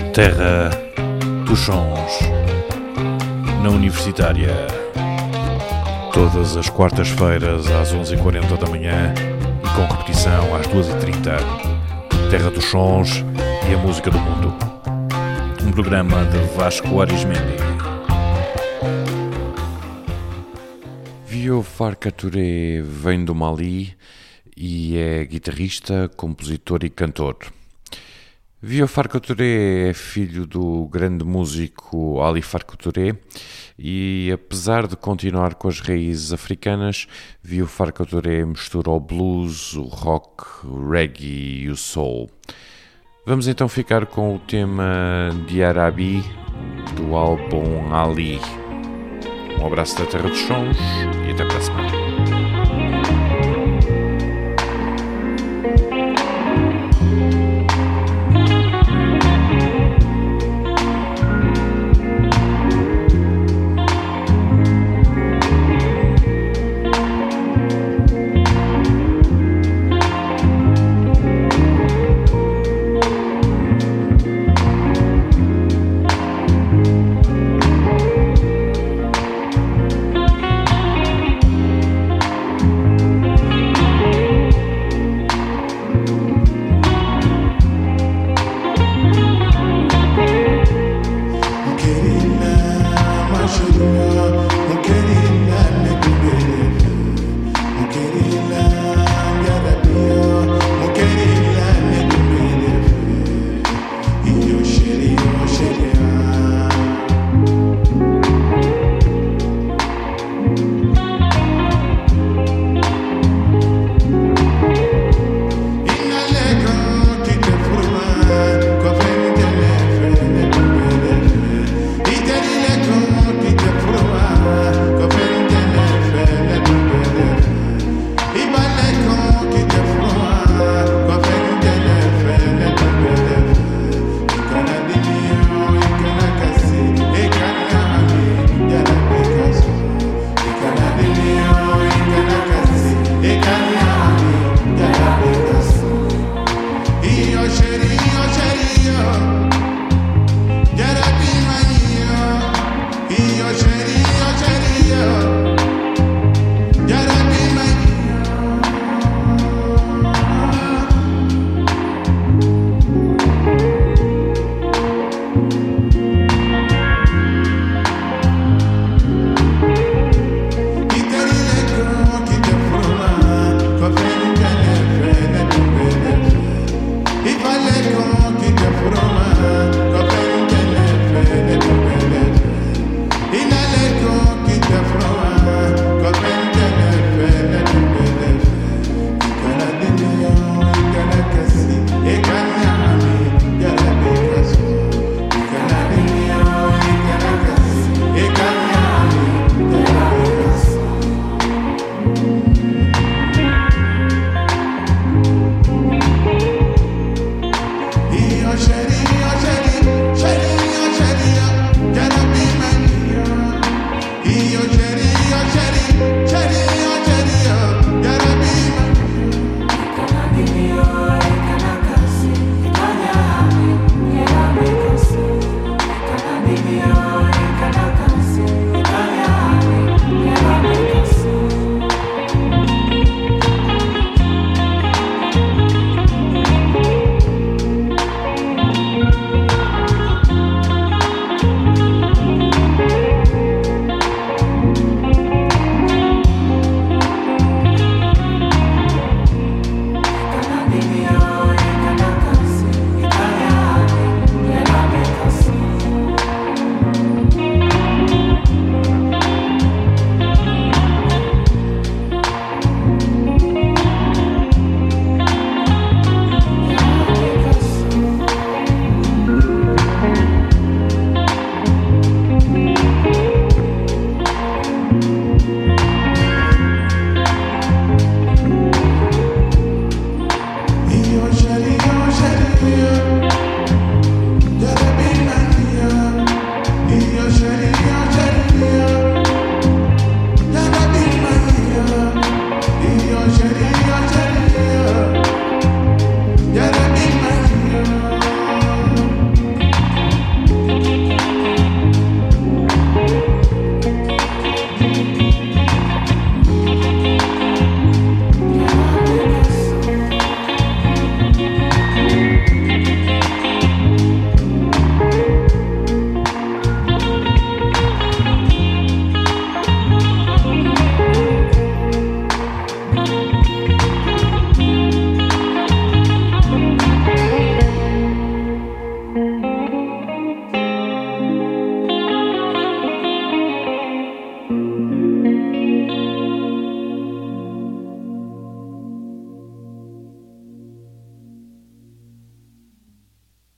Terra dos Sons, na Universitária, todas as quartas-feiras às 11h40 da manhã e com repetição às 2h30. Terra dos Sons e a música do mundo. Um programa de Vasco Arismendi. Vieux Farka Touré vem do Mali e é guitarrista, compositor e cantor. Vieux Farka Touré é filho do grande músico Ali Farka Touré e, apesar de continuar com as raízes africanas, Vieux Farka Touré mistura o blues, o rock, o reggae e o soul. Vamos então ficar com o tema de Arabi do álbum Ali. Um abraço da Terra dos Sons e até para a semana.